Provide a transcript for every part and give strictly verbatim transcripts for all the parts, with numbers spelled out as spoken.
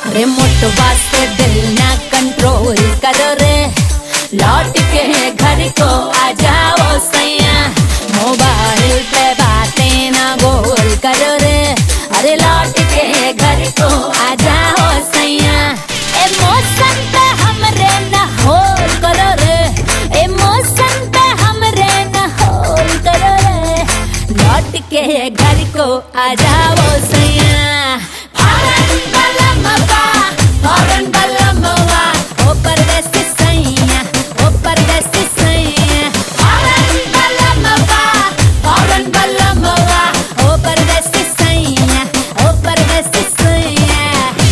Remote वास्ते दिल ना कंट्रोल करो रे, लौट के घर को आ जाओ सैया। मोबाइल पे बातें ना गोल करो रे, अरे लौट के घर को आ जाओ सैया। ए मौसम पे हमरे ना होल करो रे, ए मौसम पे हमरे ना होल करो रे, लौट के घर को आ जाओ सैया। फौरन बलमवा, फौरन बलमवा, ओ परदेसी सैया, ओ परदेसी सैया। फौरन बलमवा, फौरन बलमवा, ओ परदेसी सैया, ओ परदेसी सैया।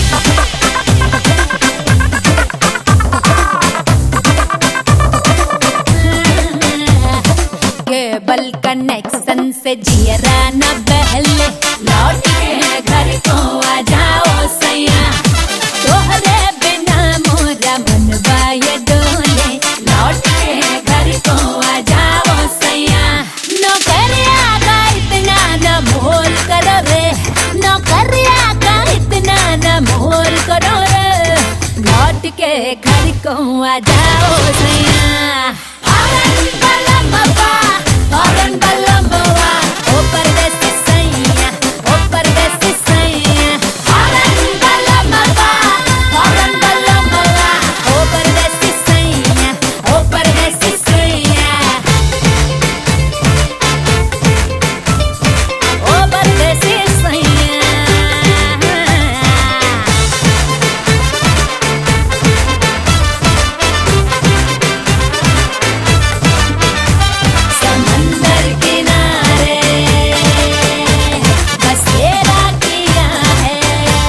केबल कनेक्शन से जियरा न बहले, लौट के घर को आ जाओ सैया। तोहरे बिना मोरा मनवा ये डोले, लौट के घर को आ जाओ सैया। नौकरिया का इतना न मोल करो रे, नौकरिया का इतना न मोल करो रे, लौट के घर को आ जाओ सैया। फौरन बलमवा, फौरन बलमवा, ओ परदेसी सैया, ओ परदेसी सैया। फौरन बलमवा, फौरन बलमवा, ओ परदेसी सैया, ओ परदेसी सैया। ओ परदेसी सैया। समंदर किनारे बसेरा किया है,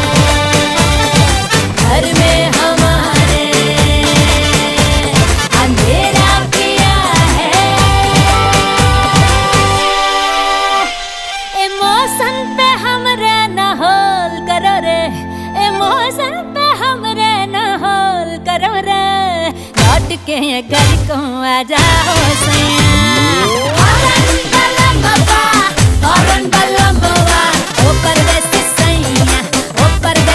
घर में हमारे अंधेरा किया है। ए मौसम पे हमरे न होल करो रे, ए मौसम पे हमरे न होल करो रे, लौट के घर को आ जाओ सैया। फौरन बलमवा, फौरन बलमवा, ओ परदेसी सैया, ओ परदेसी